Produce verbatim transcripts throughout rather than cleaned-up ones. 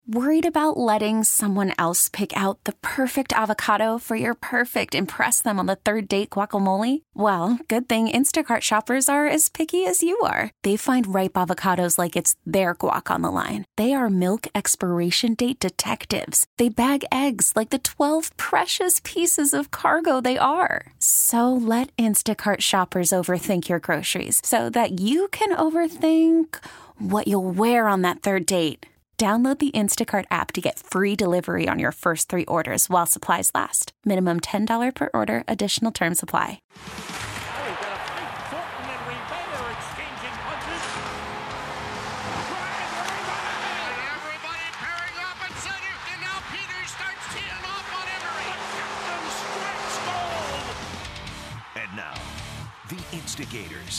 Worried about letting someone else pick out the perfect avocado for your perfect impress them on the third date guacamole? Well, good thing Instacart shoppers are as picky as you are. They find ripe avocados like it's their guac on the line. They are milk expiration date detectives. They bag eggs like the twelve precious pieces of cargo they are. So let Instacart shoppers overthink your groceries so that you can overthink what you'll wear on that third date. Download the Instacart app to get free delivery on your first three orders while supplies last. Minimum ten dollars per order. Additional terms apply. And now, the Instigators.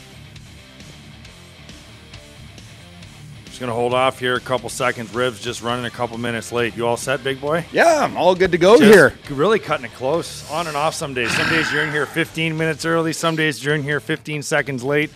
Going to hold off here a couple seconds. Riv's just running a couple minutes late. You all set, big boy? Yeah, I'm all good to go just here. Really cutting it close. On and off some days. Some days you're in here fifteen minutes early. Some days you're in here fifteen seconds late.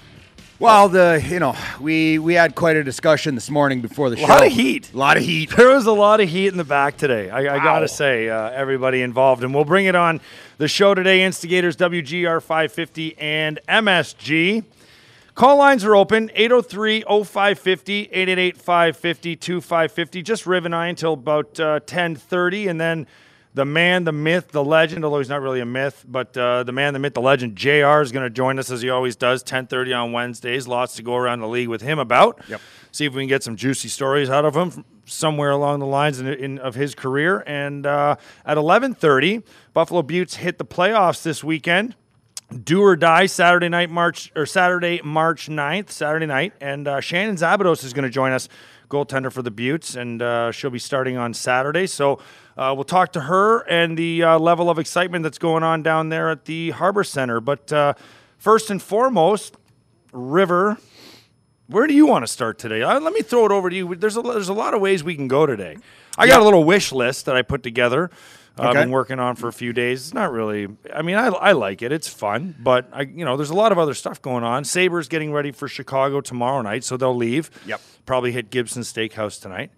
Well, the you know, we we had quite a discussion this morning before the show. A lot of heat. A lot of heat. There was a lot of heat in the back today. I, I wow. got to say, uh, everybody involved. And we'll bring it on the show today. Instigators, W G R five fifty, and M S G. Call lines are open, eight oh three oh five five oh, eight eight eight, five five oh, two five five oh. Just Riv and I until about uh, ten thirty, and then the man, the myth, the legend, although he's not really a myth, but uh, the man, the myth, the legend, J R is going to join us as he always does, ten thirty on Wednesdays. Lots to go around the league with him about. Yep. See if we can get some juicy stories out of him somewhere along the lines in, in, of his career. And uh, at eleven thirty, Buffalo Beauts hit the playoffs this weekend. Do or die Saturday night, March or Saturday, March ninth, Saturday night, and uh, Shannon Zabados is going to join us, goaltender for the Beauts, and uh, she'll be starting on Saturday. So uh, we'll talk to her and the uh, level of excitement that's going on down there at the Harbor Center. But uh, first and foremost, River, where do you want to start today? Uh, let me throw it over to you. There's a there's a lot of ways we can go today. I got yeah. a little wish list that I put together. Okay. I've been working on for a few days. It's not really, I mean, I, I like it. It's fun, but I, you know, there's a lot of other stuff going on. Sabres getting ready for Chicago tomorrow night, so they'll leave. Yep. Probably hit Gibson Steakhouse tonight.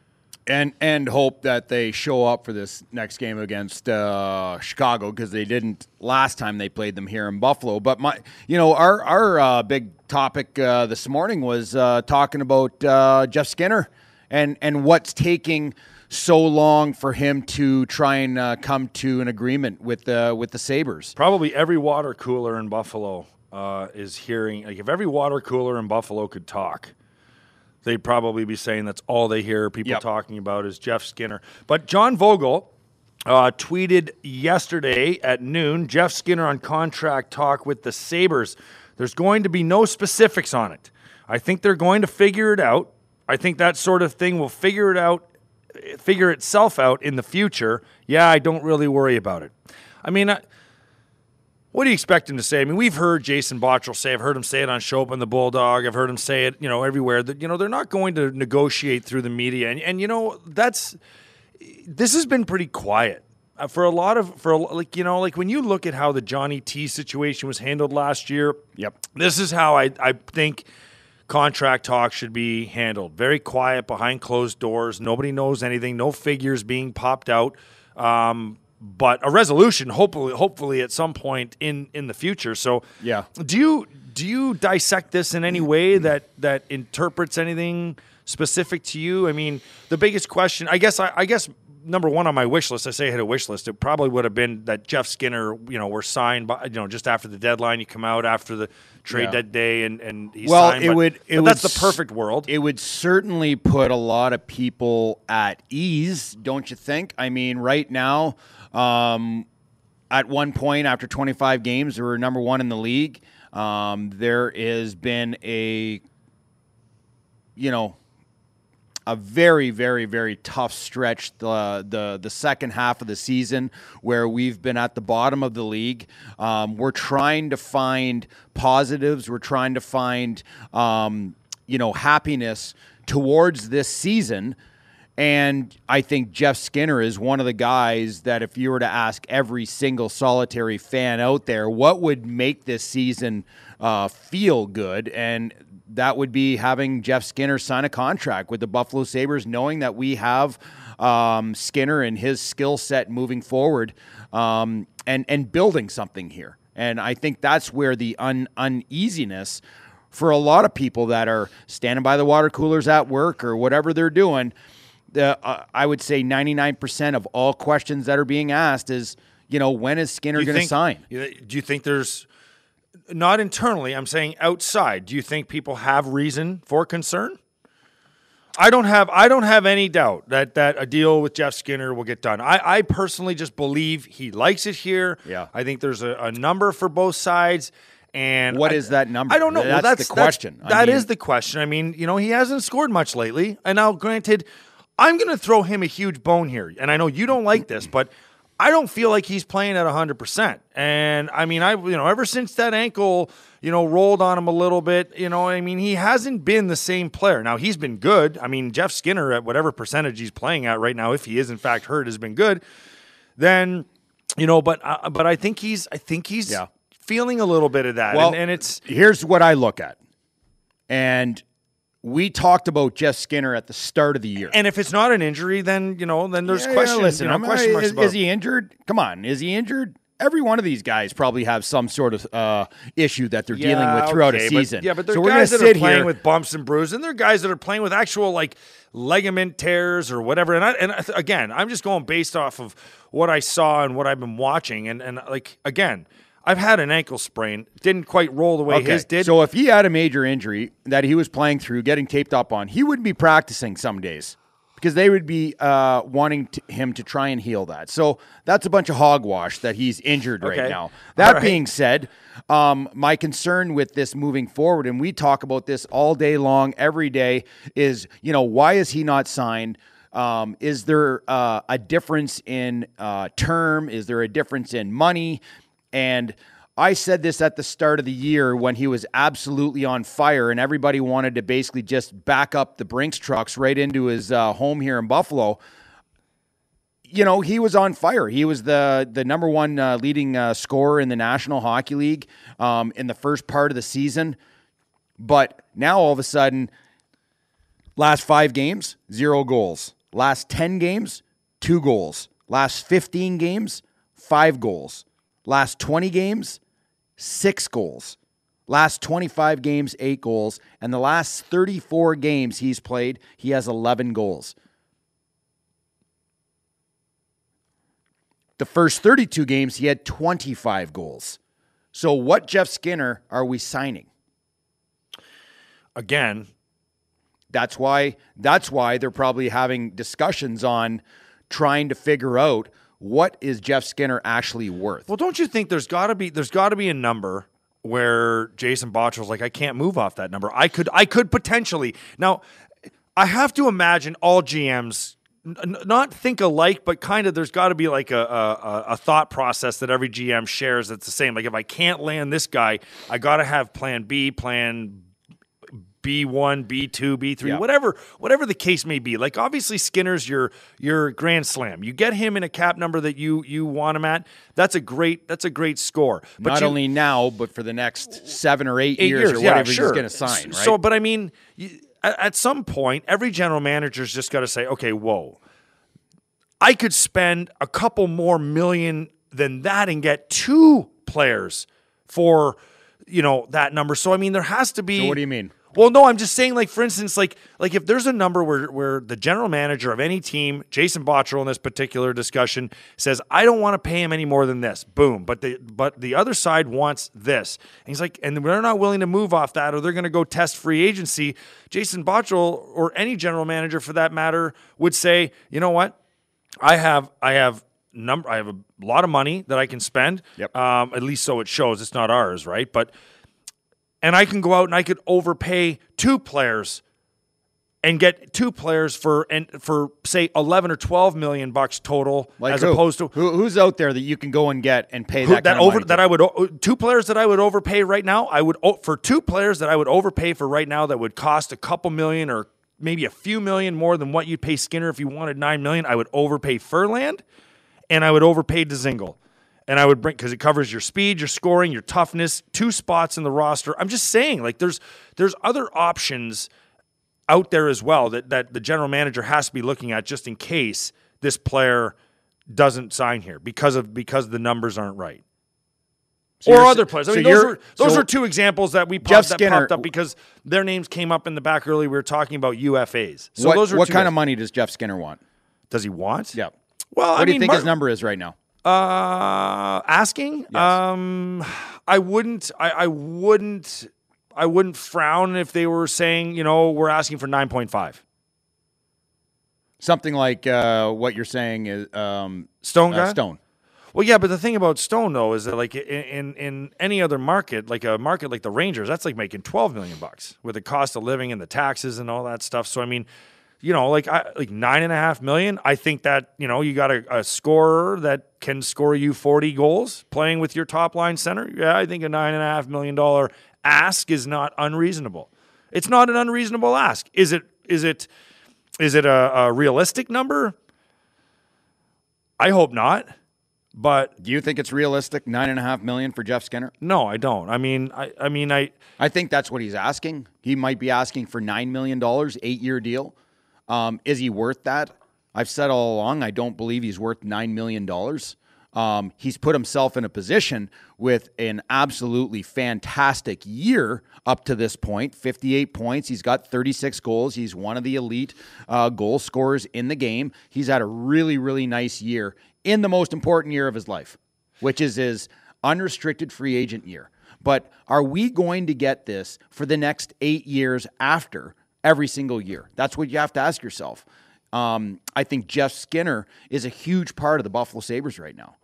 And and hope that they show up for this next game against uh, Chicago, because they didn't last time they played them here in Buffalo. But my, you know, our our uh, big topic uh, this morning was uh, talking about uh, Jeff Skinner and and what's taking so long for him to try and uh, come to an agreement with the with the Sabres. Probably every water cooler in Buffalo uh, is hearing. Like if every water cooler in Buffalo could talk, they'd probably be saying that's all they hear people yep. talking about is Jeff Skinner. But John Vogel uh, tweeted yesterday at noon, Jeff Skinner on contract talk with the Sabres. There's going to be no specifics on it. I think they're going to figure it out. I think that sort of thing will figure it out. figure itself out in the future. Yeah, I don't really worry about it. I mean, I, what do you expect him to say? I mean, we've heard Jason Botterill say, I've heard him say it on Show Up on the Bulldog, I've heard him say it, you know, everywhere, that, you know, they're not going to negotiate through the media. And, and you know, that's, this has been pretty quiet. Uh, for a lot of, for like, you know, like when you look at how the Johnny T situation was handled last year, yep, this is how I, I think contract talk should be handled. Very quiet, behind closed doors. Nobody knows anything. No figures being popped out. Um, but a resolution, hopefully, hopefully at some point in, in the future. So, yeah. Do you do you dissect this in any way that that interprets anything specific to you? I mean, the biggest question, I guess, I, I guess. Number one on my wish list, I say I had a wish list. It probably would have been that Jeff Skinner, you know, were signed by, you know, just after the deadline. You come out after the trade yeah. that day, and and he's well, signed. it but, would. It but would, that's the perfect world. It would certainly put a lot of people at ease, don't you think? I mean, right now, um, at one point after twenty-five games, they were number one in the league. Um, there has been a, you know. A very, very, very tough stretch the the the second half of the season where we've been at the bottom of the league. Um, we're trying to find positives. We're trying to find um, you know happiness towards this season. And I think Jeff Skinner is one of the guys that if you were to ask every single solitary fan out there, what would make this season uh, feel good? And that would be having Jeff Skinner sign a contract with the Buffalo Sabres, knowing that we have um, Skinner and his skill set moving forward, um, and and building something here. And I think that's where the un, uneasiness for a lot of people that are standing by the water coolers at work or whatever they're doing, the, uh, I would say ninety-nine percent of all questions that are being asked is, you know, when is Skinner going to sign? Do you think there's, not internally, I'm saying outside, do you think people have reason for concern? I don't have I don't have any doubt that, that a deal with Jeff Skinner will get done. I, I personally just believe he likes it here. Yeah. I think there's a, a number for both sides. And what I, is that number? I don't know. That's, well, that's the question. That's, that mean, is the question. I mean, you know, he hasn't scored much lately. And now, granted, I'm going to throw him a huge bone here. And I know you don't like this, but I don't feel like he's playing at one hundred percent. And, I mean, I you know, ever since that ankle, you know, rolled on him a little bit, you know, I mean, he hasn't been the same player. Now, he's been good. I mean, Jeff Skinner, at whatever percentage he's playing at right now, if he is, in fact, hurt, has been good. Then, you know, but uh, but I think he's, I think he's yeah. feeling a little bit of that. Well, and, and it's here's what I look at. And we talked about Jeff Skinner at the start of the year. And if it's not an injury, then, you know, then there's yeah, questions. Yeah, listen, you know, I'm, question marks is, about is he injured? Come on. Is he injured? Every one of these guys probably have some sort of uh, issue that they're yeah, dealing with throughout okay, a season. But, yeah, but there so are we're guys that sit are playing here. with bumps and bruises, and there are guys that are playing with actual, like, ligament tears or whatever. And, I, and again, I'm just going based off of what I saw and what I've been watching. And, and like, again, I've had an ankle sprain. Didn't quite roll the way okay. his did. So if he had a major injury that he was playing through, getting taped up on, he wouldn't be practicing some days because they would be uh, wanting to, him to try and heal that. So that's a bunch of hogwash that he's injured okay. right now. That right. being said, um, my concern with this moving forward, and we talk about this all day long, every day, is, you know, why is he not signed? Um, is there uh, a difference in uh, term? Is there a difference in money? And I said this at the start of the year when he was absolutely on fire and everybody wanted to basically just back up the Brinks trucks right into his uh, home here in Buffalo. You know, he was on fire. He was the the number one uh, leading uh, scorer in the National Hockey League um, in the first part of the season. But now all of a sudden, last five games, zero goals. Last ten games, two goals. Last fifteen games, five goals. Last twenty games, six goals. Last twenty-five games, eight goals. And the last thirty-four games he's played, he has eleven goals. The first thirty-two games, he had twenty-five goals. So what Jeff Skinner are we signing? Again, that's why that's why they're probably having discussions on trying to figure out what is Jeff Skinner actually worth? Well, don't you think there's got to be there's got to be a number where Jason Bottrell's like, I can't move off that number. I could I could potentially. Now, I have to imagine all G Ms n- not think alike, but kind of there's got to be like a, a a thought process that every G M shares that's the same. Like if I can't land this guy, I got to have plan B, plan B one, B two, B three, yeah. whatever whatever the case may be. Like obviously Skinner's your your grand slam. You get him in a cap number that you you want him at. That's a great that's a great score. But not you, only now, but for the next seven or eight, eight years, years, or yeah, whatever sure. he's going to sign. Right? So, but I mean, you, at, at some point, every general manager's just got to say, okay, whoa, I could spend a couple more million than that and get two players for you know that number. So I mean, there has to be. So what do you mean? Well, no, I'm just saying, like, for instance, like, like if there's a number where, where the general manager of any team, Jason Bottrell in this particular discussion, says, I don't want to pay him any more than this, boom, but the but the other side wants this. And he's like, and they're not willing to move off that, or they're going to go test free agency. Jason Bottrell, or any general manager for that matter, would say, you know what, I have I have number I have a lot of money that I can spend. Yep. Um, at least so it shows. It's not ours, right? But and I can go out and I could overpay two players and get two players for and for say eleven or twelve million bucks total, like as who? opposed to who, who's out there that you can go and get and pay who, that, that kind of over money that to? I would two players that I would overpay right now. I would for two players that I would overpay for right now that would cost a couple million or maybe a few million more than what you'd pay Skinner if you wanted nine million. I would overpay Furland, and I would overpay Dzingel. And I would bring, because it covers your speed, your scoring, your toughness, two spots in the roster. I'm just saying, like, there's there's other options out there as well that, that the general manager has to be looking at just in case this player doesn't sign here because of because the numbers aren't right. So or other players. I so mean, those are those so are two examples that we Jeff popped, that Skinner, popped up because their names came up in the back early. We were talking about U F As. So what those are what two kind guys. of money does Jeff Skinner want? Does he want? Yeah. Well, what I do mean, you think Mar- his number is right now? Uh, asking. Yes. Um, I wouldn't. I, I wouldn't. I wouldn't frown if they were saying, you know, we're asking for nine point five. Something like uh, what you're saying is um, Stone uh, guy? Stone. Well, yeah, but the thing about Stone though is that like in, in in any other market, like a market like the Rangers, that's like making twelve million bucks with the cost of living and the taxes and all that stuff. So I mean, you know, like I, like nine and a half million. I think that you know you got a, a scorer that can score you forty goals playing with your top line center. Yeah, I think a nine and a half million dollar ask is not unreasonable. It's not an unreasonable ask. Is it? Is it? Is it a, a realistic number? I hope not. But do you think it's realistic? Nine and a half million for Jeff Skinner? No, I don't. I mean, I, I mean, I. I think that's what he's asking. He might be asking for nine million dollars, eight-year deal. Um, is he worth that? I've said all along, I don't believe he's worth nine million dollars. Um, he's put himself in a position with an absolutely fantastic year up to this point. fifty-eight points. He's got thirty-six goals. He's one of the elite uh, goal scorers in the game. He's had a really, really nice year in the most important year of his life, which is his unrestricted free agent year. But are we going to get this for the next eight years after every single year? That's what you have to ask yourself. Um, I think Jeff Skinner is a huge part of the Buffalo Sabres right now.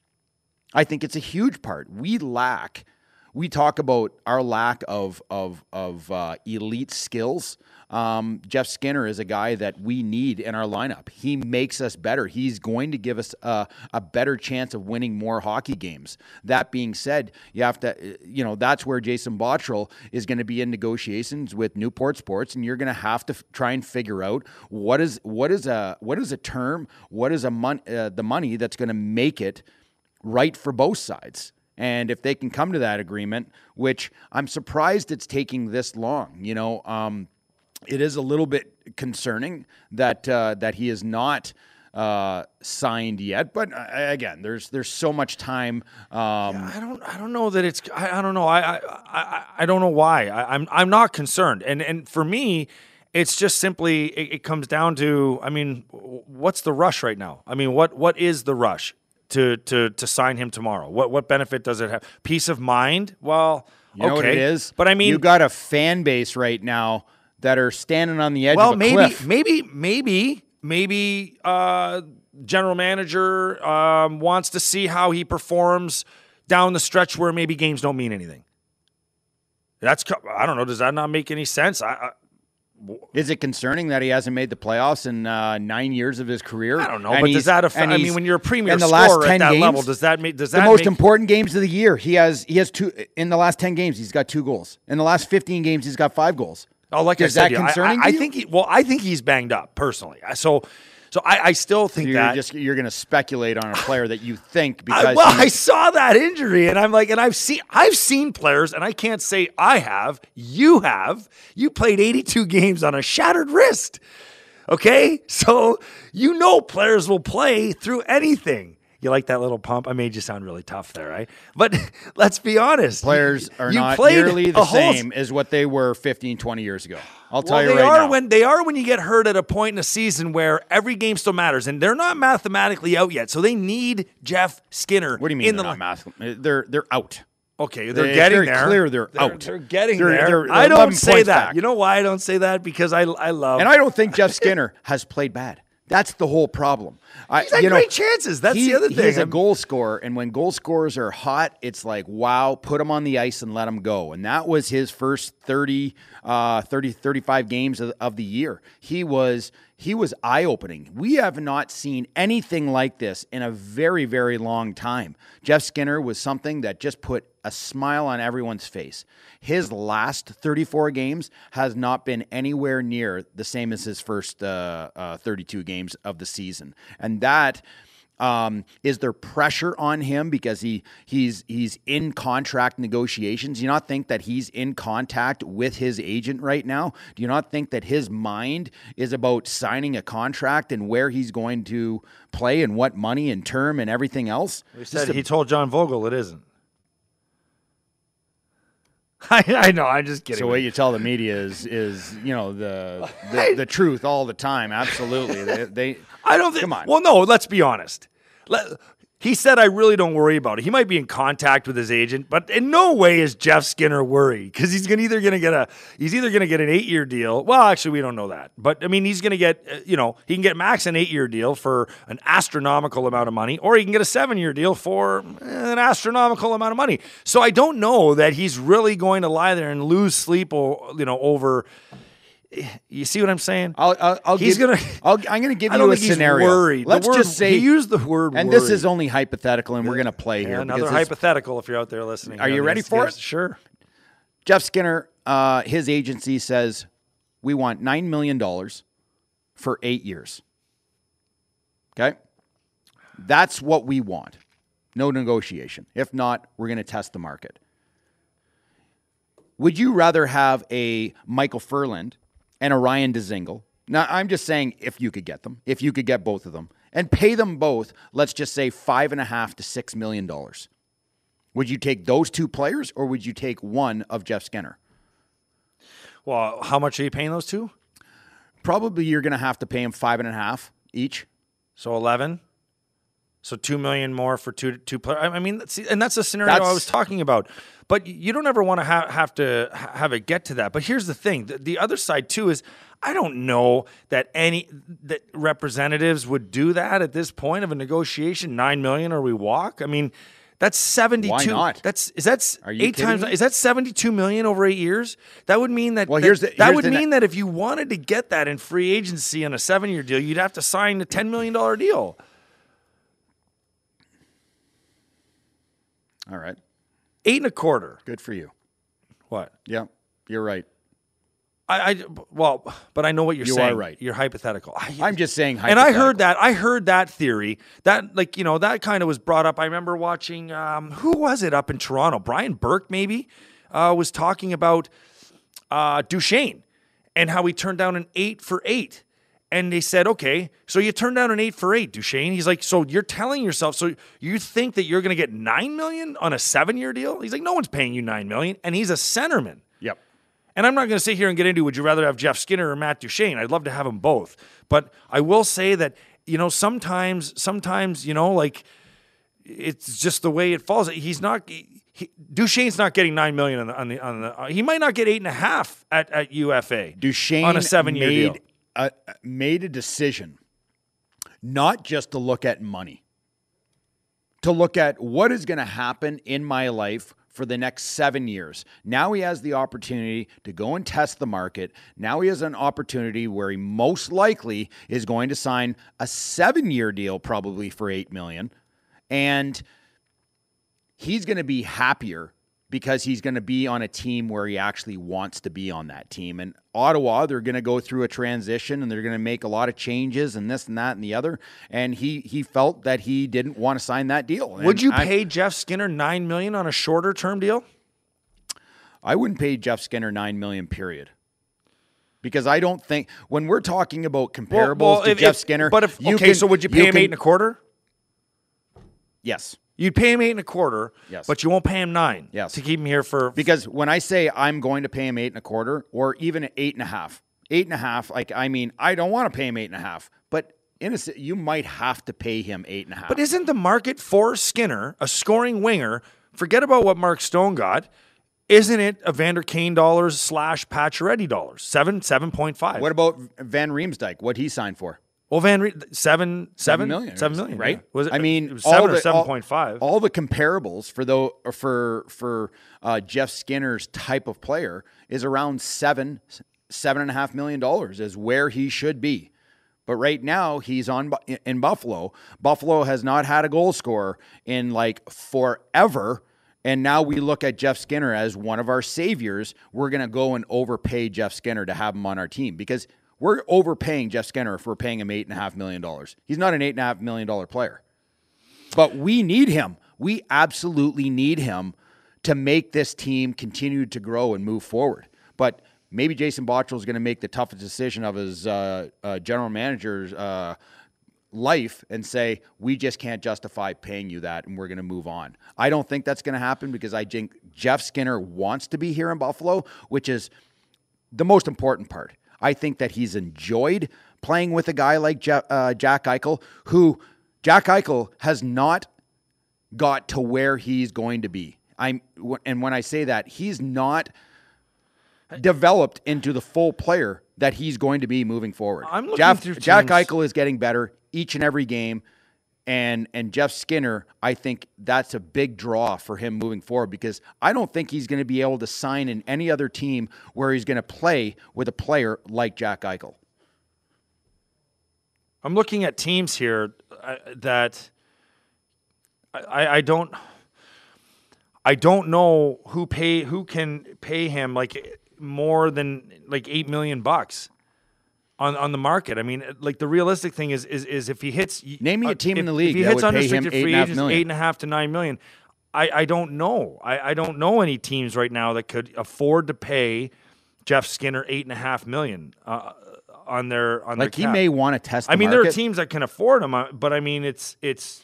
I think it's a huge part. We lack, we talk about our lack of of of uh, elite skills. Um, Jeff Skinner is a guy that we need in our lineup. He makes us better. He's going to give us a, a better chance of winning more hockey games. That being said, you have to, you know, that's where Jason Botterill is going to be in negotiations with Newport Sports, and you're going to have to f- try and figure out what is what is a what is a term, what is a mon- uh, the money that's going to make it right for both sides. And if they can come to that agreement, which I'm surprised it's taking this long, you know, um, it is a little bit concerning that uh, that he is not uh, signed yet. But uh, again, there's there's so much time. Um, yeah, I don't I don't know that it's I, I don't know I, I I I don't know why I, I'm I'm not concerned. And and for me, it's just simply it, it comes down to I mean, what's the rush right now? I mean, what what is the rush to to to sign him tomorrow? What what benefit does it have? Peace of mind? Well, you know okay. what it is? But I mean, you got a fan base right now that are standing on the edge well, of a maybe, cliff. maybe, maybe, maybe, uh, general manager um, wants to see how he performs down the stretch where maybe games don't mean anything. That's I don't know. Does that not make any sense? I, I, Is it concerning that he hasn't made the playoffs in uh, nine years of his career? I don't know, and but does that affect? I he's- mean, when you're a premier in the scorer last at ten that games, level, does that make? Does that the most make, important games of the year? He has he has two in the last ten games. He's got two goals. In the last fifteen games, he's got five goals. Oh, like is I said, that yeah, concerning? I, I, to I you? think. He, well, I think he's banged up personally. So, so I, I still think you're that. just you're going to speculate on a player that you think because I, well, he- I saw that injury, and I'm like, and I've seen, I've seen players, and I can't say I have. You have. You played eighty-two games on a shattered wrist. Okay, so you know players will play through anything. You like that little pump? I made you sound really tough there, right? But let's be honest. players you, are you not played nearly the a whole- same as what they were fifteen, twenty years ago. I'll tell Well, you they right are now. when they are when you get hurt at a point in a season where every game still matters, and they're not mathematically out yet. So they need Jeff Skinner. What do you mean in they're the not math? They're they're out. Okay, they're It's getting very there. clear they're out. They're getting They're- there. they're- they're I don't eleven say points that. back. You know why I don't say that? Because I I love And I don't think Jeff Skinner has played bad. That's the whole problem. I, He's had you know, great chances. That's he, the other He's thing. a I'm- goal scorer, and when goal scorers are hot, it's like, wow, put him on the ice and let him go. And that was his first thirty, uh, thirty, thirty-five games of, of the year. He was he was eye-opening. We have not seen anything like this in a very, very long time. Jeff Skinner was something that just put a smile on everyone's face. His last thirty-four games has not been anywhere near the same as his first uh, uh, thirty-two games of the season. And that Um, is there pressure on him because he he's he's in contract negotiations? Do you not think that he's in contact with his agent right now? Do you not think that his mind is about signing a contract and where he's going to play and what money and term and everything else? He said he told John Vogel it isn't. I, I know, I'm just kidding. So what you tell the media is, is you know, the the, the truth all the time. Absolutely. They, they I don't think. Come on. Well, no, let's be honest. Let, he said, I really don't worry about it. He might be in contact with his agent, but in no way is Jeff Skinner worried because he's gonna either going to get a he's either going to get an eight-year deal. Well, actually, we don't know that. But, I mean, he's going to get, uh, you know, he can get max an eight-year deal for an astronomical amount of money, or he can get a seven-year deal for an astronomical amount of money. So I don't know that he's really going to lie there and lose sleep, or, you know, over – you see what I'm saying? I'll, I'll, I'll he's give, gonna. I'll, I'm going to give I don't you a think scenario. He's worried. Let's word, just say he used the word, and worried. this is only hypothetical, and we're going to play yeah, here. Another hypothetical. If you're out there listening, Are you ready for it? Sure. Jeff Skinner, uh, his agency says we want nine million dollars for eight years. Okay, that's what we want. No negotiation. If not, we're going to test the market. Would you rather have a Michael Furland and a Ryan Dzingel? Now, I'm just saying if you could get them, if you could get both of them, and pay them both, let's just say five and a half to six million dollars. Would you take those two players, or would you take one of Jeff Skinner? Well, how much are you paying those two? Probably you're going to have to pay them five and a half each. So eleven. So two million more for two two players. I mean, see, and that's the scenario That's, I was talking about. But you don't ever want to ha- have to ha- have it get to that. But here's the thing: the, the other side too is I don't know that any that representatives would do that at this point of a negotiation. Nine million or we walk. I mean, that's seventy-two. Why not? That's is that Are you eight times? me? Is that seventy-two million over eight years? That would mean that. Well, that, here's the, that here's would the mean ne- that if you wanted to get that in free agency on a seven-year deal, you'd have to sign a ten million dollar deal. All right. Eight and a quarter. Good for you. What? Yeah, you're right. I, I well, but I know what you're You saying. are right. You're hypothetical. I, I'm just saying and I hypothetical. heard that. I heard that theory. That like you know that kind of was brought up. I remember watching. Um, who was it up in Toronto? Brian Burke maybe uh, was talking about uh, Duchesne and how he turned down an eight for eight. And they said, okay, so you turned down an eight for eight, Duchesne. He's like, so you're telling yourself, so you think that you're going to get nine million on a seven-year deal? He's like, no one's paying you nine million, and he's a centerman. Yep. And I'm not going to sit here and get into, would you rather have Jeff Skinner or Matt Duchesne? I'd love to have them both. But I will say that, you know, sometimes, sometimes, you know, like, it's just the way it falls. He's not, he, Duchesne's not getting nine million on the, on the, on the uh, he might not get eight and a half at, at U F A. Duchesne on a seven-year made, deal. A, made a decision not just to look at money, to look at what is going to happen in my life for the next seven years. Now he has the opportunity to go and test the market. Now he has an opportunity where he most likely is going to sign a seven-year deal probably for eight million dollars. And he's going to be happier because he's going to be on a team where he actually wants to be on that team. And Ottawa, they're going to go through a transition and they're going to make a lot of changes and this and that and the other. And he he felt that he didn't want to sign that deal. Would And you I, pay Jeff Skinner nine million dollars on a shorter term deal? I wouldn't pay Jeff Skinner nine million dollars, period. Because I don't think, when we're talking about comparables Well, well, to if- Jeff if- Skinner, But if, you okay, can- so would you pay him can- eight and a quarter? Yes. You'd pay him eight and a quarter, Yes. but you won't pay him nine Yes. to keep him here for. Because when I say I'm going to pay him eight and a quarter, or even eight and a half, eight and a half, like, I mean, I don't want to pay him eight and a half, but in a, you might have to pay him eight and a half. But isn't the market for Skinner, a scoring winger, forget about what Mark Stone got, isn't it a Vander Kane dollars slash Pacioretty dollars? Seven, seven point five. What about Van Riemsdyk? What he signed for? Well, Van Re- seven, seven, Seven million, seven million, right? yeah. Was it? I mean, it was all seven or the- seven all- point five. All the comparables for though for for uh, Jeff Skinner's type of player is around seven, seven and a half million dollars is where he should be. But right now he's on in Buffalo. Buffalo has not had a goal scorer in like forever. And now we look at Jeff Skinner as one of our saviors. We're going to go and overpay Jeff Skinner to have him on our team because we're overpaying Jeff Skinner if we're paying him eight and a half million dollars. He's not an eight and a half million dollar player. But we need him. We absolutely need him to make this team continue to grow and move forward. But maybe Jason Botterill is going to make the toughest decision of his uh, uh, general manager's uh, life and say, we just can't justify paying you that and we're going to move on. I don't think that's going to happen because I think Jeff Skinner wants to be here in Buffalo, which is the most important part. I think that he's enjoyed playing with a guy like Jeff, uh, Jack Eichel, who Jack Eichel has not got to where he's going to be. I'm, and when I say that, he's not developed into the full player that he's going to be moving forward. I'm looking Jeff, through Jack teams. Eichel is getting better each and every game. And and Jeff Skinner, I think that's a big draw for him moving forward because I don't think he's going to be able to sign in any other team where he's going to play with a player like Jack Eichel. I'm looking at teams here uh, that I, I don't I don't know who pay who can pay him like more than like eight million bucks. On, on the market. I mean, like the realistic thing is is is if he hits name me a team if, in the league if he that hits would pay him unrestricted eight free and a half agents, million. eight and a half to nine million. I, I don't know. I, I don't know any teams right now that could afford to pay Jeff Skinner eight and a half million uh, on their on like their he cap. may want to test. The I mean, market. there are teams that can afford him, uh, but I mean, it's it's.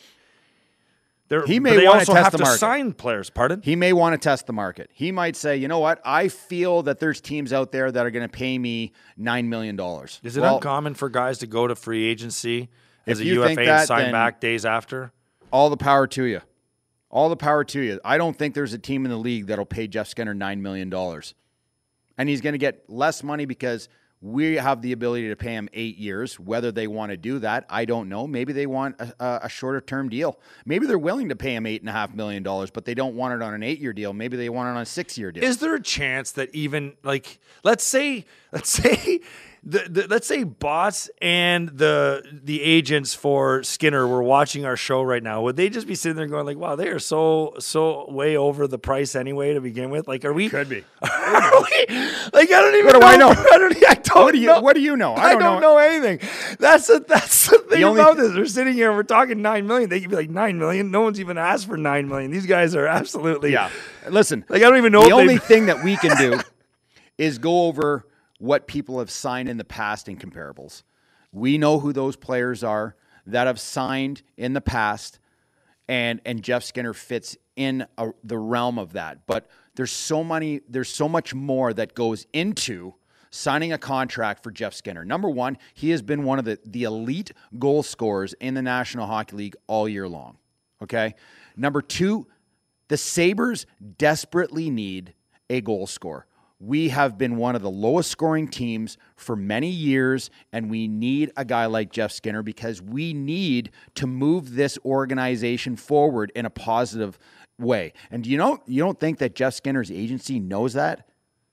He may but they want also to test have the to market. sign players. Pardon? He may want to test the market. He might say, you know what? I feel that there's teams out there that are going to pay me nine million dollars. Is it well, uncommon for guys to go to free agency as if a you U F A think and that, sign then- back days after? all the power to you. All the power to you. I don't think there's a team in the league that'll pay Jeff Skinner nine million dollars. And he's going to get less money because we have the ability to pay him eight years. Whether they want to do that, I don't know. Maybe they want a, a shorter term deal. Maybe they're willing to pay him eight and a half million dollars, but they don't want it on an eight year deal. Maybe they want it on a six year deal. Is there a chance that even like let's say let's say the, the let's say Bots and the the agents for Skinner were watching our show right now, would they just be sitting there going like, wow, they are so so way over the price anyway to begin with? Like, are we Could be. are we like, I don't even What do know. I know? I don't, I don't What do you know. What do you know? I don't, know. know anything. That's a, that's the thing The only about th- this. We're sitting here and we're talking nine million. They could be like nine million. No one's even asked for nine million. These guys are absolutely Yeah. Listen, Like, I don't even know the if only they- thing that we can do is go over what people have signed in the past in comparables. We know who those players are that have signed in the past, and and Jeff Skinner fits in a, the realm of that. But there's so many, there's so much more that goes into signing a contract for Jeff Skinner. Number one, he has been one of the, the elite goal scorers in the National Hockey League all year long. Okay. Number two, the Sabres desperately need a goal scorer. We have been one of the lowest scoring teams for many years, and we need a guy like Jeff Skinner because we need to move this organization forward in a positive way. And you know, you don't think that Jeff Skinner's agency knows that?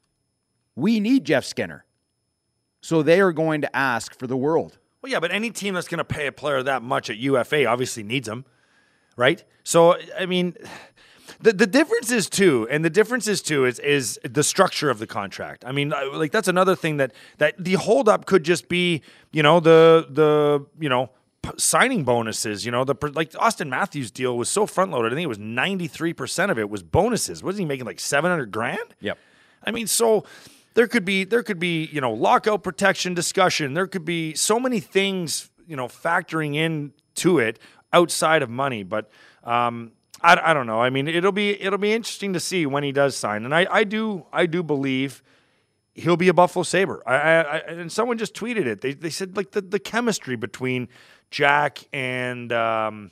We need Jeff Skinner. So they are going to ask for the world. Well, yeah, but any team that's going to pay a player that much at U F A obviously needs him, right? So, I mean, the the difference is too, and the difference is too is is the structure of the contract. I mean, like that's another thing that that the holdup could just be, you know, the the you know p- signing bonuses. You know, the like Austin Matthews deal was so front loaded. I think it was ninety-three percent of it was bonuses. Wasn't he making like seven hundred grand? Yep. I mean, so. There could be, there could be, you know, lockout protection discussion. There could be so many things, you know, factoring in to it outside of money. But um, I, I don't know. I mean, it'll be, it'll be interesting to see when he does sign. And I, I do, I do believe he'll be a Buffalo Sabre. I, I, I and someone just tweeted it. They, they said like the, the chemistry between Jack and um,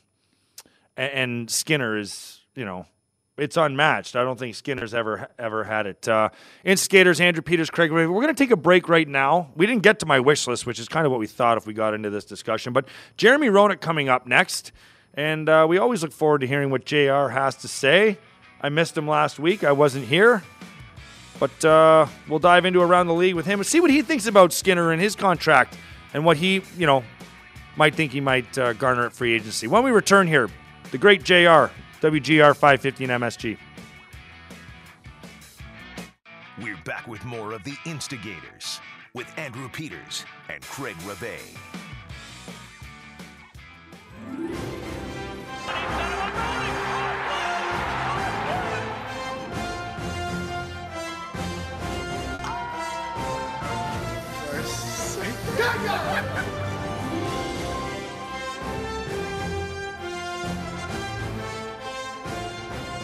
and Skinner is, you know. It's unmatched. I don't think Skinner's ever ever had it. Uh, Instigators, Andrew Peters, Craig. We're going to take a break right now. We didn't get to my wish list, which is kind of what we thought if we got into this discussion. But Jeremy Roenick coming up next. And uh, we always look forward to hearing what J R has to say. I missed him last week. I wasn't here. But uh, we'll dive into Around the League with him and see what he thinks about Skinner and his contract and what he, you know, might think he might uh, garner at free agency. When we return here, the great J R, W G R five fifty and M S G. We're back with more of The Instigators with Andrew Peters and Craig Rabe.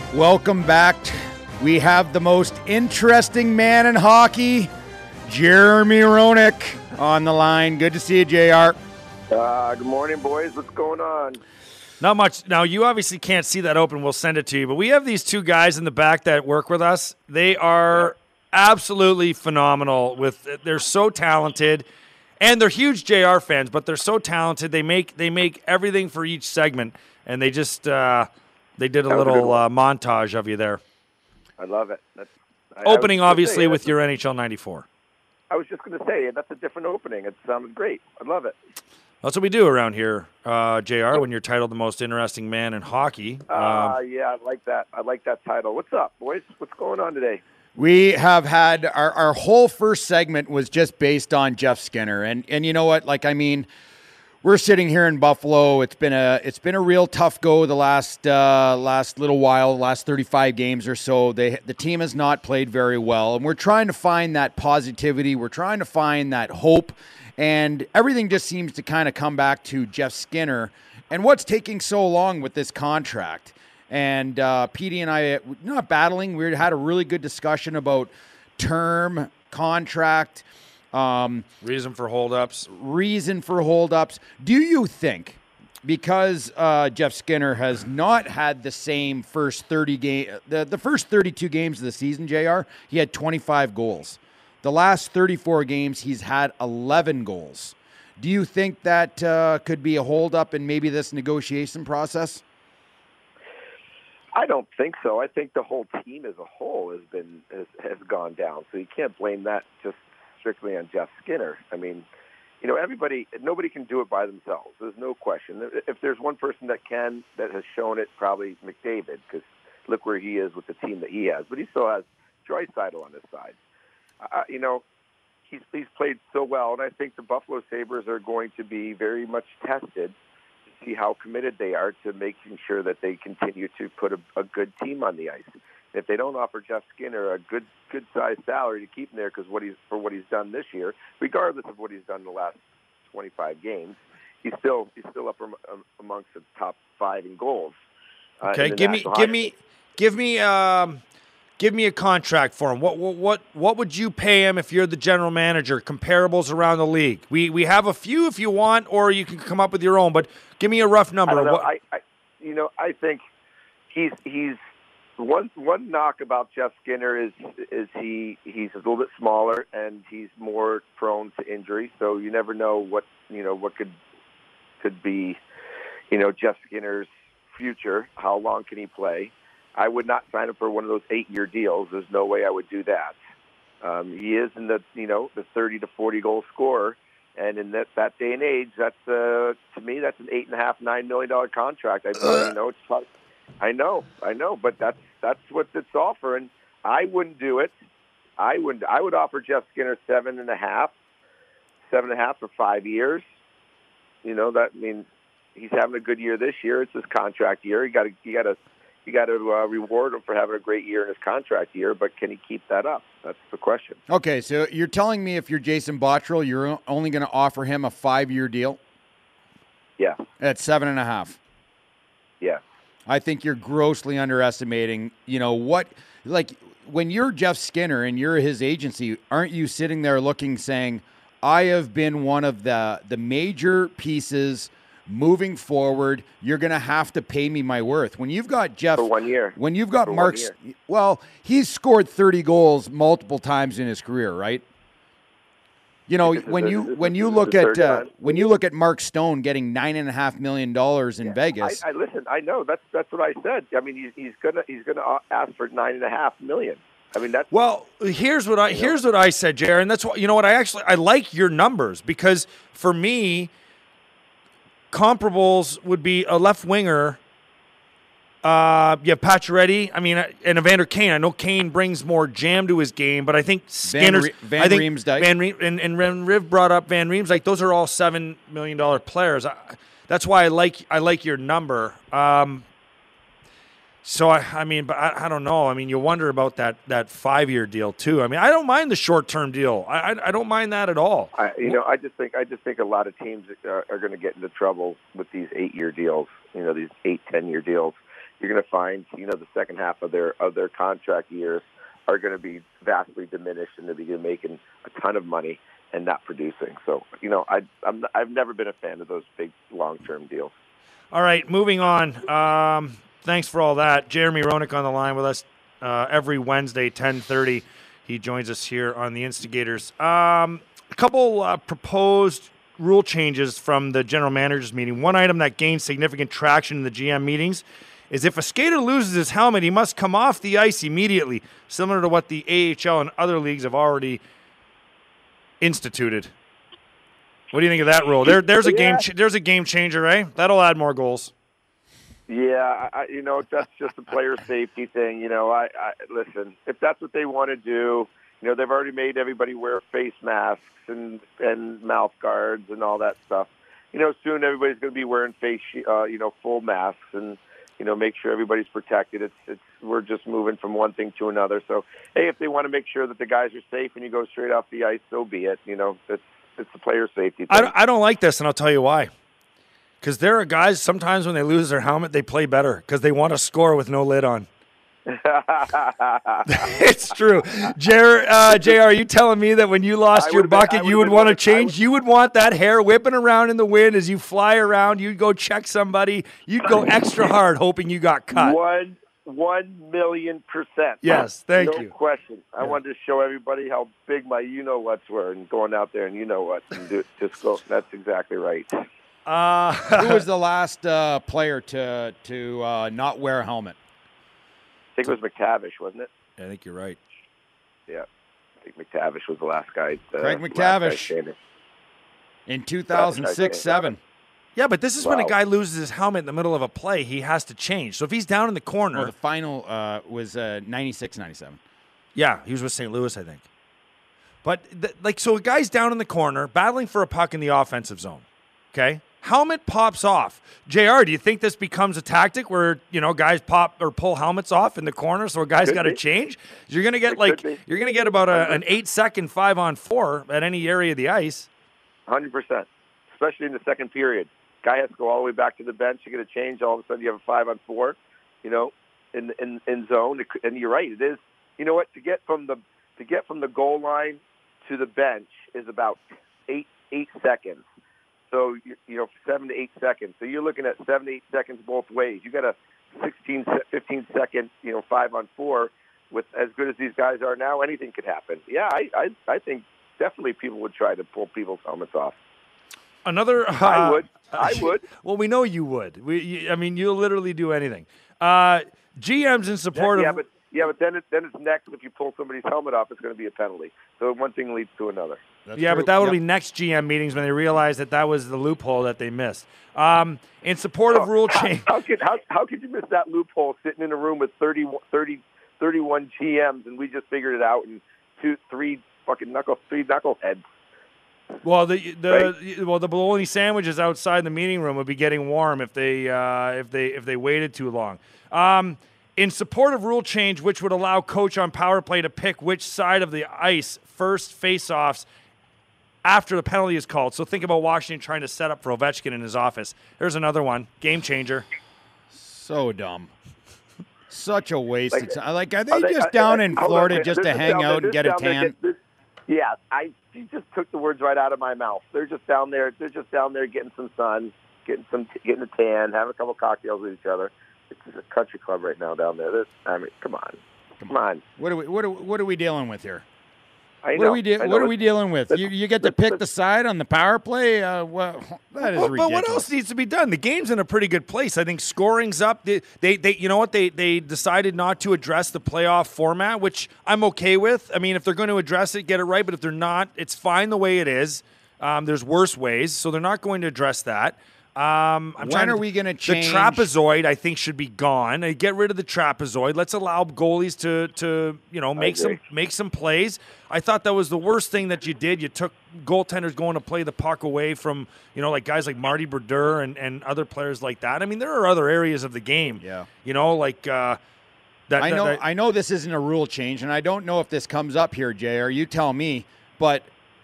Welcome back. We have the most interesting man in hockey, Jeremy Roenick, on the line. Good to see you, J R. Uh, good morning, boys. What's going on? Not much. Now, you obviously can't see that open. We'll send it to you. But we have these two guys in the back that work with us. They are absolutely phenomenal. With They're so talented. And they're huge J R fans, but they're so talented. They make they make everything for each segment. And they just uh, they did a little uh, montage of you there. I love it. That's, I, opening, I obviously, say, with your N H L ninety-four. I was just going to say, that's a different opening. It sounded great. I love it. That's what we do around here, uh, J R, when you're titled the most interesting man in hockey. Uh, um, yeah, I like that. I like that title. What's up, boys? What's going on today? We have had our, our whole first segment was just based on Jeff Skinner. And and you know what? Like, I mean, we're sitting here in Buffalo. It's been a it's been a real tough go the last uh, last little while, last thirty-five games or so. They the team has not played very well, and we're trying to find that positivity. We're trying to find that hope, and everything just seems to kind of come back to Jeff Skinner and what's taking so long with this contract. And uh, Petey and I, not battling, we had a really good discussion about term, contract, um, reason for holdups. Reason for holdups. Do you think, because uh, Jeff Skinner has not had the same first thirty game, the, the first thirty-two games of the season, J R, he had twenty-five goals. The last thirty-four games, he's had eleven goals. Do you think that uh, could be a holdup in maybe this negotiation process? I don't think so. I think the whole team as a whole has been has, has gone down. So you can't blame that just strictly on Jeff Skinner. I mean, you know, everybody, nobody can do it by themselves. There's no question. If there's one person that can, that has shown it, probably McDavid, because look where he is with the team that he has. But he still has Draisaitl on his side. Uh, you know, he's he's played so well, and I think the Buffalo Sabres are going to be very much tested to see how committed they are to making sure that they continue to put a, a good team on the ice. If they don't offer Jeff Skinner a good good sized salary to keep him there because what he's for what he's done this year, regardless of what he's done in the last twenty-five games, he's still he's still up amongst the top five in goals. Uh, okay, in give me give me give me um, give me a contract for him. What what what what would you pay him if you're the general manager? Comparables around the league. We we have a few if you want, or you can come up with your own. But give me a rough number. I don't know. What, I, I you know I think he's he's. One one knock about Jeff Skinner is is he he's a little bit smaller and he's more prone to injury. So you never know what you know what could could be, you know, Jeff Skinner's future. How long can he play? I would not sign him for one of those eight year deals. There's no way I would do that. Um, he is in the you know the thirty to forty goal scorer, and in that that day and age, that's uh, to me that's an eight and a half nine million dollar contract. I you know it's probably, I know I know, but that's. That's what it's offering. I wouldn't do it. I would. I would offer Jeff Skinner seven and a half, seven and a half for five years. You know that. I mean, he's having a good year this year. It's his contract year. You got to. You got to. You got to uh, reward him for having a great year in his contract year. But can he keep that up? That's the question. Okay, so you're telling me if you're Jason Botterill, you're only going to offer him a five-year deal? Yeah. At seven and a half. Yeah. I think you're grossly underestimating, you know, what, like, when you're Jeff Skinner and you're his agency, aren't you sitting there looking, saying, I have been one of the, the major pieces moving forward. You're going to have to pay me my worth. When you've got Jeff. For one year. When you've got For Mark. Well, he's scored thirty goals multiple times in his career, right? You know, when you when you look at uh, when you look at Mark Stone getting nine and a half million dollars in yeah, Vegas, I, I listen. I know that's that's what I said. I mean, he's, he's gonna he's gonna ask for nine and a half million. I mean, that's well. Here's what I here's what I said, Jared, and that's what you know. What I actually I like your numbers because for me, comparables would be a left winger. Uh, you have Pacioretty. I mean, and Evander Kane. I know Kane brings more jam to his game, but I think Skinner's. Van, Van I think Riemsdyk. Van Riem, and, and Van Riv brought up Van Riemsdyk. Like those are all seven million dollar players. I, that's why I like I like your number. Um, so I, I mean, but I, I don't know. I mean, you wonder about that that five year deal too. I mean, I don't mind the short term deal. I, I I don't mind that at all. I, you know, I just think I just think a lot of teams are, are going to get into trouble with these eight year deals. You know, these eight ten year deals. you're going to find, you know, the second half of their of their contract years are going to be vastly diminished, and they'll be making a ton of money and not producing. So, you know, I, I'm, I've never been a fan of those big long-term deals. All right, moving on. Um, thanks for all that. Jeremy Roenick on the line with us uh, every Wednesday, ten thirty. He joins us here on the Instigators. Um, a couple uh, proposed rule changes from the general managers meeting. One item that gained significant traction in the G M meetings is if a skater loses his helmet, he must come off the ice immediately, similar to what the A H L and other leagues have already instituted. What do you think of that rule? There, there's a yeah. game. Ch- there's a game changer, eh? That'll add more goals. Yeah, I, you know, that's just a player safety thing. You know, I, I listen. If that's what they want to do, you know, they've already made everybody wear face masks and and mouth guards and all that stuff. You know, soon everybody's going to be wearing face, uh, you know, full masks and, you know, make sure everybody's protected. It's it's we're just moving from one thing to another. So, hey, if they want to make sure that the guys are safe and you go straight off the ice, so be it. You know, it's it's the player safety thing. I don't, I don't like this, and I'll tell you why. Because there are guys, sometimes when they lose their helmet, they play better because they want to score with no lid on. It's true. J R, uh, J R, are you telling me that when you lost your bucket, been, you would want to change? Would, you would want that hair whipping around in the wind as you fly around. You'd go check somebody. You'd go extra hard hoping you got cut. One, one million percent. Yes, thank no you. No question. I yeah. wanted to show everybody how big my you-know-whats were and going out there and you-know-what. And do, just go. That's exactly right. Uh, Who was the last uh, player to to uh, not wear a helmet? I think it was McTavish, wasn't it? I think you're right. Yeah, I think McTavish was the last guy. Uh, Craig McTavish in two thousand six seven. Yeah, but this is wow. when a guy loses his helmet in the middle of a play, he has to change. So if he's down in the corner, well, the final uh, was uh, ninety-six ninety-seven. Yeah, he was with Saint Louis, I think. But th- like, so a guy's down in the corner battling for a puck in the offensive zone. Okay. Helmet pops off. J R, do you think this becomes a tactic where, you know, guys pop or pull helmets off in the corner so a guy's got to change? You're going to get it like you're going to get about a, an eight-second five-on-four at any area of the ice. one hundred percent, especially in the second period. Guy has to go all the way back to the bench to get a change. All of a sudden you have a five-on-four, you know, in in in zone. And you're right, it is. You know what? To get from the to get from the goal line to the bench is about eight eight seconds. So, you know, seven to eight seconds. So you're looking at seven to eight seconds both ways. You got a sixteen, fifteen second, you know, five on four. With as good as these guys are now, anything could happen. Yeah, I, I, I think definitely people would try to pull people's helmets off. Another, uh, I would. I would. Well, we know you would. We, you, I mean, you'll literally do anything. Uh, G Ms in support yeah, of. But, yeah, but then it, then it's next. If you pull somebody's helmet off, it's going to be a penalty. So one thing leads to another. That's yeah, true. But that will yep. be next G M meetings when they realize that that was the loophole that they missed. Um, in support oh, of rule how, change. How could, how, how could you miss that loophole sitting in a room with thirty, thirty, thirty-one G Ms and we just figured it out in two, three fucking knuckle, three knuckleheads? Well, the the right? well the bologna sandwiches outside the meeting room would be getting warm if they uh, if they if they waited too long. Um, in support of rule change, which would allow coach on power play to pick which side of the ice first face-offs after the penalty is called. So think about Washington trying to set up for Ovechkin in his office. There's another one. Game changer. So dumb. Such a waste like, of time. Like, are they, are they just I, down I, in Florida on, just to hang out and get a tan? There, yeah, I you just took the words right out of my mouth. They're just down there. They're just down there getting some sun, getting some, getting a tan, having a couple cocktails with each other. It's a country club right now down there. This, I mean, come on, come on. What are we? What are, what are we dealing with here? I know, what are we, de- I know. what are we dealing with? Let's, you, you get to pick the side on the power play? Uh, well, that is well, ridiculous. But what else needs to be done? The game's in a pretty good place. I think scoring's up. They, they, they you know what? They, they decided not to address the playoff format, which I'm okay with. I mean, if they're going to address it, get it right. But if they're not, it's fine the way it is. Um, there's worse ways, so they're not going to address that. Um, I'm when trying are to, we going to change? The trapezoid, I think, should be gone. Uh, Get rid of the trapezoid. Let's allow goalies to, to you know, make some make some plays. I thought that was the worst thing that you did. You took goaltenders going to play the puck away from, you know, like guys like Marty Brodeur and, and other players like that. I mean, there are other areas of the game. Yeah. You know, like uh, that. I know. That, that, I know this isn't a rule change, and I don't know if this comes up here, J R. You tell me. But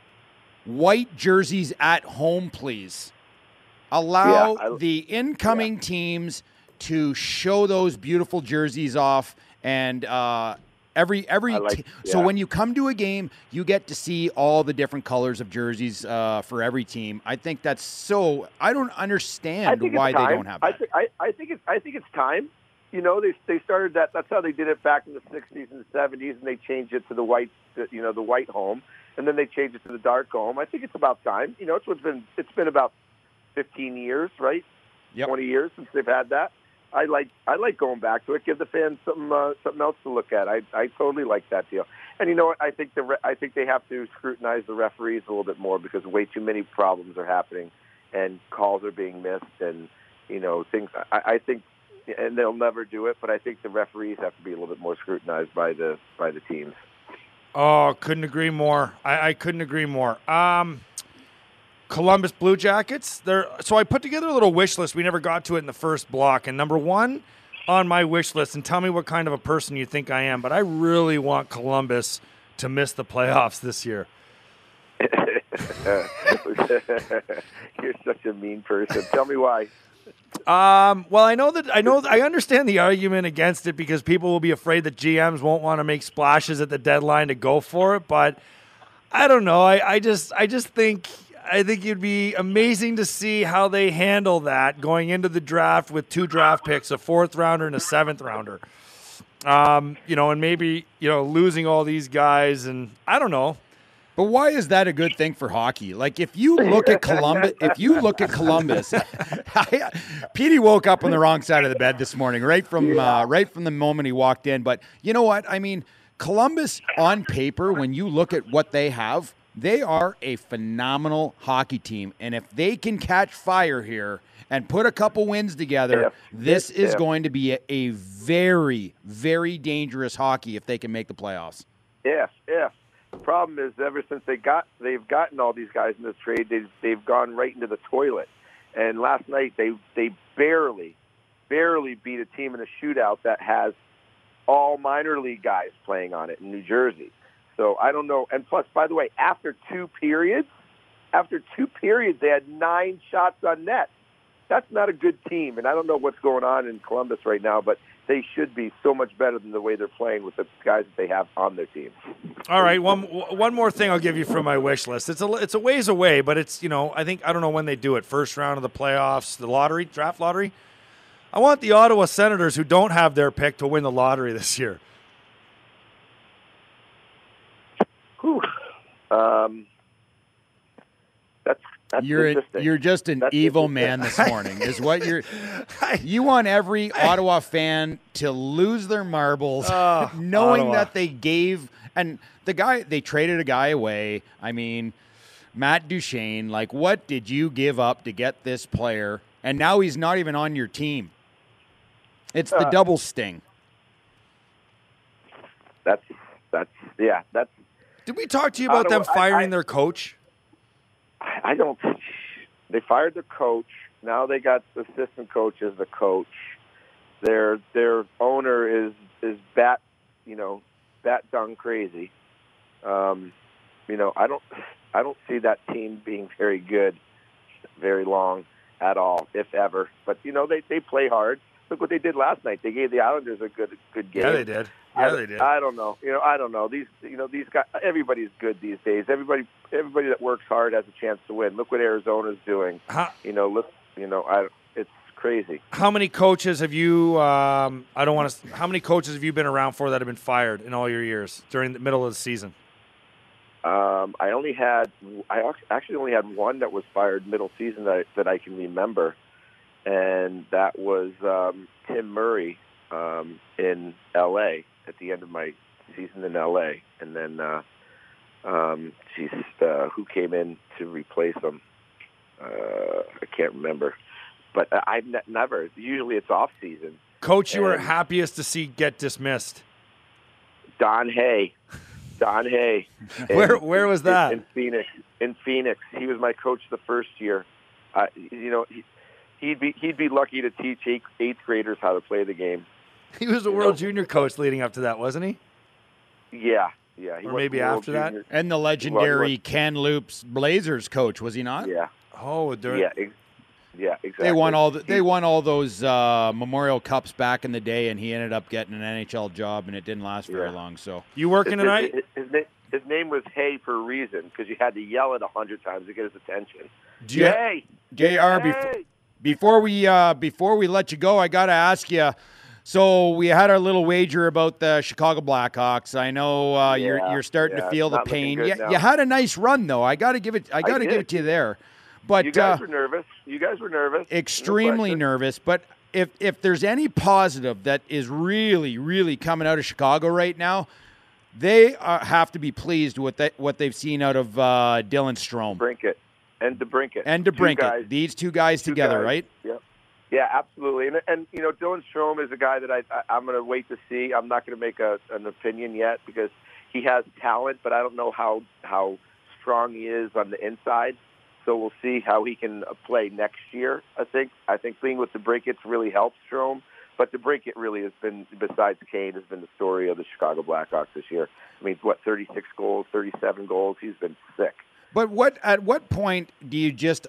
white jerseys at home, please. Allow yeah, I, the incoming yeah. teams to show those beautiful jerseys off, and uh, every every like, t- yeah. so when you come to a game, you get to see all the different colors of jerseys uh, for every team. I think that's so. I don't understand I think why it's they time. don't have I, that. th- I, I think it's I think it's time. You know, they they started that. That's how they did it back in the sixties and seventies, and they changed it to the white, you know, the white home, and then they changed it to the dark home. I think it's about time. You know, it's what's been it's been about fifteen years, right? Yep. twenty years since they've had that. I like I like going back to it. Give the fans something uh, something else to look at. I I totally like that deal. And you know what? I think the re- I think they have to scrutinize the referees a little bit more because way too many problems are happening, and calls are being missed, and you know things. I, I think, and they'll never do it, but I think the referees have to be a little bit more scrutinized by the by the teams. Oh, couldn't agree more. I, I couldn't agree more. Um, Columbus Blue Jackets. They're, so I put together a little wish list. We never got to it in the first block. And number one on my wish list, and tell me what kind of a person you think I am, but I really want Columbus to miss the playoffs this year. You're such a mean person. Tell me why. Um, well, I know that I know I understand the argument against it because people will be afraid that G Ms won't want to make splashes at the deadline to go for it. But I don't know. I, I just I just think I think it'd be amazing to see how they handle that going into the draft with two draft picks, a fourth rounder and a seventh rounder. Um, you know, and maybe you know losing all these guys, and I don't know. But why is that a good thing for hockey? Like, if you look at Columbus, if you look at Columbus, I, Petey woke up on the wrong side of the bed this morning, right from uh, right from the moment he walked in. But you know what? I mean, Columbus on paper, when you look at what they have, they are a phenomenal hockey team. And if they can catch fire here and put a couple wins together, yeah. this is yeah. going to be a, a very, very dangerous hockey if they can make the playoffs. Yeah, yeah. The problem is, ever since they got, they've gotten all these guys in this trade, they've they've gone right into the toilet. And last night, they they barely, barely beat a team in a shootout that has all minor league guys playing on it in New Jersey. So I don't know. And plus, by the way, after two periods, after two periods, they had nine shots on net. That's not a good team. And I don't know what's going on in Columbus right now, but they should be so much better than the way they're playing with the guys that they have on their team. All right, one one more thing I'll give you from my wish list. It's a it's a ways away, but it's you know I think I don't know when they do it. First round of the playoffs, the lottery, draft lottery. I want the Ottawa Senators, who don't have their pick, to win the lottery this year. Whew. Um, that's that's You're a, interesting. you're just an That's evil interesting. man this morning, is what you're. You want every Ottawa fan to lose their marbles, Oh, knowing Ottawa. that they gave and the guy they traded a guy away. I mean, Matt Duchene. Like, what did you give up to get this player? And now he's not even on your team. It's the Uh, double sting. That's that's yeah. That's Did we talk to you about Ottawa, them firing I- their coach? I don't. They fired their coach. Now they got the assistant coach as the coach. Their their owner is is bat, you know, bat dung crazy. Um, you know, I don't I don't see that team being very good, very long at all, if ever. But you know, they they play hard. Look what they did last night. They gave the Islanders a good good game. Yeah, they did. Yeah, I, they did. I don't know. You know, I don't know. These, you know, these guys. Everybody's good these days. Everybody, everybody that works hard has a chance to win. Look what Arizona's doing. How, You know, look. You know, I. It's crazy. how many coaches have you? Um, I don't want to. How many coaches have you been around for that have been fired in all your years during the middle of the season? Um, I only had. I ac- actually only had one that was fired middle season that I, that I can remember, and that was um, Tim Murray um, in L A at the end of my season in L A, and then uh, um, geez, uh, who came in to replace him? Uh, I can't remember, but I've ne- never. Usually, it's off season. Coach, you were And- happiest to see get dismissed. Don Hay, Don Hay. in- Where where was that? In, in Phoenix. In Phoenix, he was my coach the first year. Uh, you know, he, he'd be he'd be lucky to teach eighth, eighth graders how to play the game. He was a you World know- Junior coach leading up to that, wasn't he? Yeah, yeah. He Or went maybe to World after that? Junior. And the legendary Ken Loops Blazers coach, was he not? Yeah, Oh, during, yeah. ex- Yeah, exactly. They won all the, they won all those uh, Memorial Cups back in the day, and he ended up getting an N H L job, and it didn't last very Yeah. long. So You working his, tonight? His, his, his, his name was Hay for a reason, because you had to yell it a hundred times to get his attention. Do you- Hey, J R, before, hey. before we uh, before we let you go, I got to ask you. So we had our little wager about the Chicago Blackhawks. I know uh, you're Yeah, you're starting yeah, to feel the not looking pain. good You, now. you had a nice run though. I got to give it. I got to did. give it to you there. But You guys uh, were nervous. You guys were nervous. No extremely question. nervous. But if if there's any positive that is really really coming out of Chicago right now, they are, have to be pleased with that, what they've seen out of uh, Dylan Strome Brinkett and DeBrinket. and Two DeBrinket. guys. These two guys Two together, guys. right? Yep. Yeah, absolutely. And, and you know, Dylan Strome is a guy that I, I, I'm going to wait to see. I'm not going to make a, an opinion yet because he has talent, but I don't know how, how strong he is on the inside. So we'll see how he can play next year, I think. I think being with DeBrinket really helps Strome. But DeBrinket really has been, besides Kane, has been the story of the Chicago Blackhawks this year. I mean, what, thirty-six goals, thirty-seven goals? He's been sick. But what at what point do you just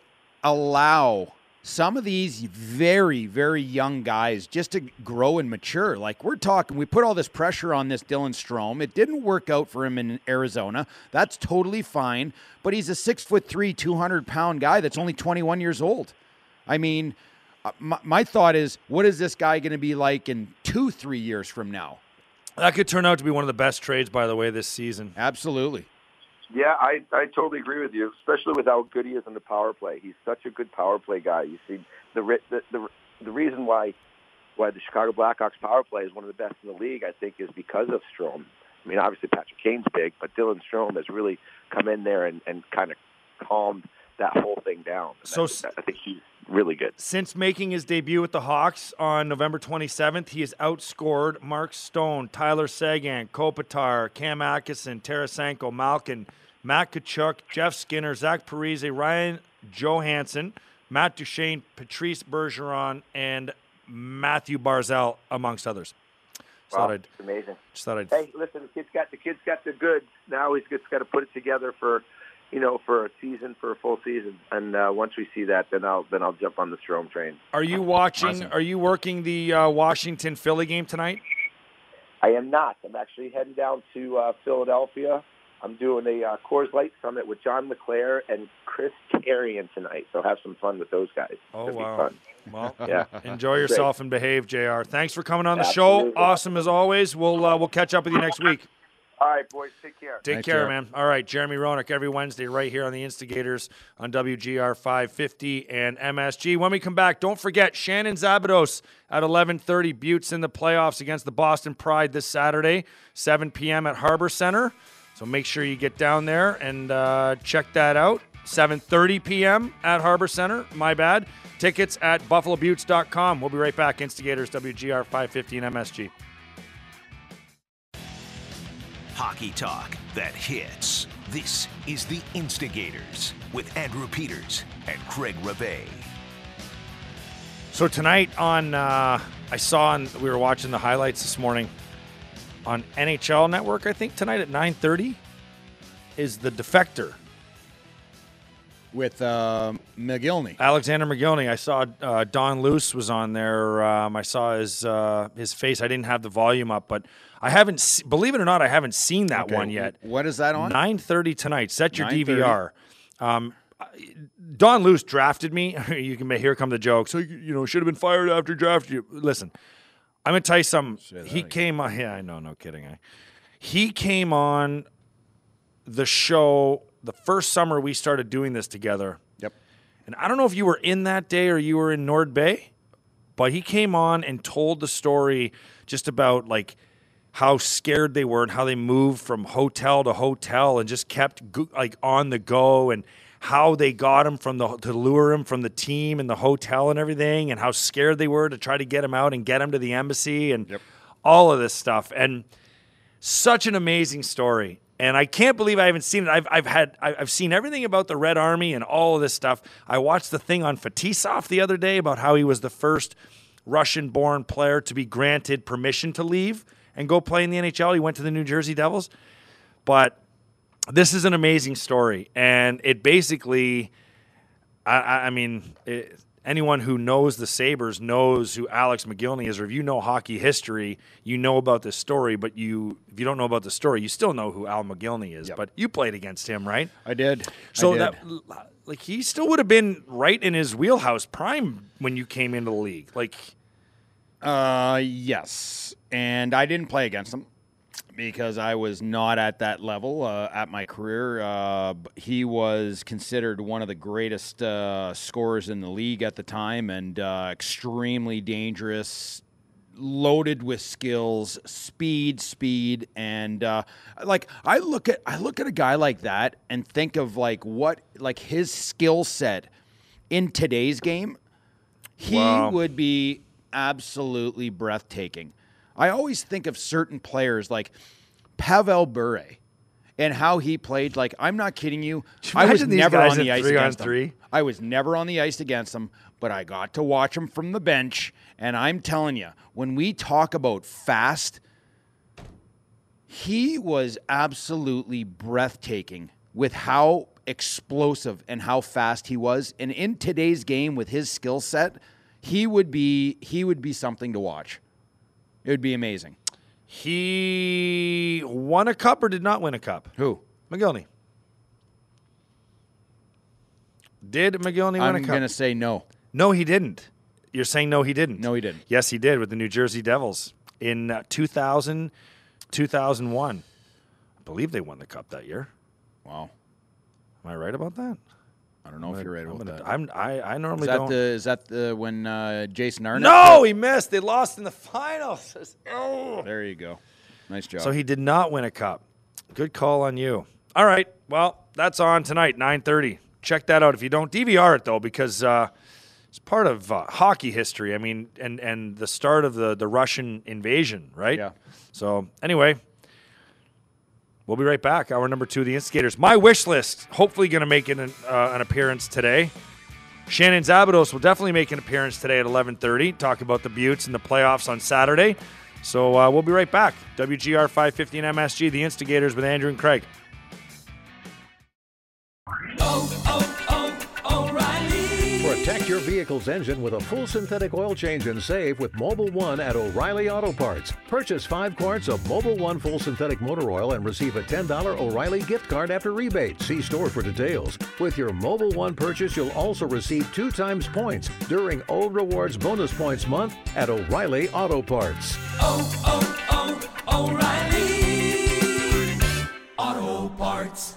allow some of these very, very young guys just to grow and mature? Like we're talking, we put all this pressure on this Dylan Strome. It didn't work out for him in Arizona. That's totally fine. But he's a six foot three, two hundred pound guy that's only twenty-one years old. I mean, uh, my, my thought is, what is this guy going to be like in two, three years from now? That could turn out to be one of the best trades, by the way, this season. Absolutely. Yeah, I, I totally agree with you, especially with how good he is on the power play. He's such a good power play guy. You see, the the the, the reason why why the Chicago Blackhawks power play is one of the best in the league, I think, is because of Strome. I mean, obviously Patrick Kane's big, but Dylan Strome has really come in there and, and kind of calmed that whole thing down. And So I, I think he's really good. Since making his debut with the Hawks on November twenty-seventh, he has outscored Mark Stone, Tyler Seguin, Kopitar, Cam Atkinson, Tarasenko, Malkin, Matt Tkachuk, Jeff Skinner, Zach Parise, Ryan Johansson, Matt Duchene, Patrice Bergeron, and Matthew Barzal, amongst others. Just Wow, thought I'd, it's amazing. just thought I'd Hey, listen, the kid's got the kid's got the goods. Now he's just got to put it together for, you know, for a season, for a full season. And uh, once we see that, then I'll then I'll jump on the Strome train. Are you watching? Awesome. Are you working the uh, Washington Philly game tonight? I am not. I'm actually heading down to uh, Philadelphia. I'm doing a uh, Coors Light Summit with John LeClaire and Chris Carrion tonight. So have some fun with those guys. Oh, It'll wow. be fun. Well, Yeah. enjoy yourself and behave, J R. Thanks for coming on the Absolutely. show. Awesome as always. We'll uh, we'll catch up with you next week. All right, boys. Take care. Take Thanks, care, J R. man. All right, Jeremy Roenick every Wednesday right here on the Instigators on W G R five fifty and M S G. When we come back, don't forget Shannon Zabados at eleven thirty. Buttes in the playoffs against the Boston Pride this Saturday, seven p.m. at Harbor Center. So make sure you get down there and uh, check that out. seven thirty p.m. at Harbor Center. My bad. Tickets at buffalo buttes dot com. We'll be right back. Instigators, W G R five fifty and M S G. Hockey talk that hits. This is The Instigators with Andrew Peters and Craig Reve. So tonight on, uh, I saw, on, we were watching the highlights this morning on N H L Network, I think tonight at nine thirty is The Defector. With uh, McGillney. Alexander McGillney. I saw uh, Don Luce was on there. Um, I saw his uh, his face. I didn't have the volume up, but I haven't, se- believe it or not, I haven't seen that Okay. one yet. What is that on? nine thirty tonight. Set your nine thirty. D V R. Um, Don Luce drafted me. You can here come the joke. So you know, should have been fired after draft you. Listen, I'm gonna tell you something. He came on. Yeah, I know. No kidding. I, he came on the show the first summer we started doing this together. Yep. And I don't know if you were in that day or you were in Nord Bay, but he came on and told the story just about like how scared they were and how they moved from hotel to hotel and just kept go- like on the go, and how they got him from the to lure him from the team and the hotel and everything, and how scared they were to try to get him out and get him to the embassy and Yep. all of this stuff. And such an amazing story. And I can't believe I haven't seen it. I've I've had I've seen everything about the Red Army and all of this stuff. I watched the thing on Fetisov the other day about how he was the first Russian-born player to be granted permission to leave and go play in the N H L. He went to the New Jersey Devils. But this is an amazing story, and it basically, I, I mean, it, anyone who knows the Sabres knows who Alex Mogilny is, or if you know hockey history, you know about this story, but you if you don't know about the story, you still know who Al Mogilny is. Yep. But you played against him, right? I did. So I did. that like he still would have been right in his wheelhouse prime when you came into the league. Like uh yes. And I didn't play against him because I was not at that level uh, at my career. Uh, he was considered one of the greatest uh, scorers in the league at the time, and uh, extremely dangerous, loaded with skills, speed, speed, and uh, like I look at I look at a guy like that and think of like what like his skill set in today's game. He Wow. would be absolutely breathtaking. I always think of certain players like Pavel Bure and how he played. Like, I'm not kidding you. I was these never guys on the at ice three on against three? him. I was never on the ice against him, but I got to watch him from the bench. And I'm telling you, when we talk about fast, he was absolutely breathtaking with how explosive and how fast he was. And in today's game with his skill set, he would be he would be something to watch. It would be amazing. he won a cup or did not win a cup? Who? Mogilny. Did Mogilny win I'm a cup? going to say no. No, he didn't. You're saying no, he didn't. No, he didn't. Yes, he did with the New Jersey Devils in uh, two thousand, two thousand one. I believe they won the cup that year. Wow. Am I right about that? I don't know if you're right I'm about gonna- that. I'm, I, I Is normally that don't. the is that the when uh, Jason Arnott? no, he missed. They lost in the finals. Oh. There you go. Nice job. So he did not win a cup. Good call on you. All right. Well, that's on tonight, nine thirty. Check that out if you don't. D V R it, though, because uh, it's part of uh, hockey history. I mean, and, and the start of the, the Russian invasion, right? Yeah. So, anyway, we'll be right back. Hour number two of the Instigators. My wish list, hopefully going to make an, uh, an appearance today. Shannon Zabados will definitely make an appearance today at eleven thirty. Talk about the Buttes and the playoffs on Saturday. So uh, we'll be right back. W G R five fifty and M S G, the Instigators with Andrew and Craig. Protect your vehicle's engine with a full synthetic oil change and save with Mobil one at O'Reilly Auto Parts. Purchase five quarts of Mobil one full synthetic motor oil and receive a ten dollars O'Reilly gift card after rebate. See store for details. With your Mobil one purchase, you'll also receive two times points during O Rewards Bonus Points Month at O'Reilly Auto Parts. Oh, oh, oh, O'Reilly Auto Parts.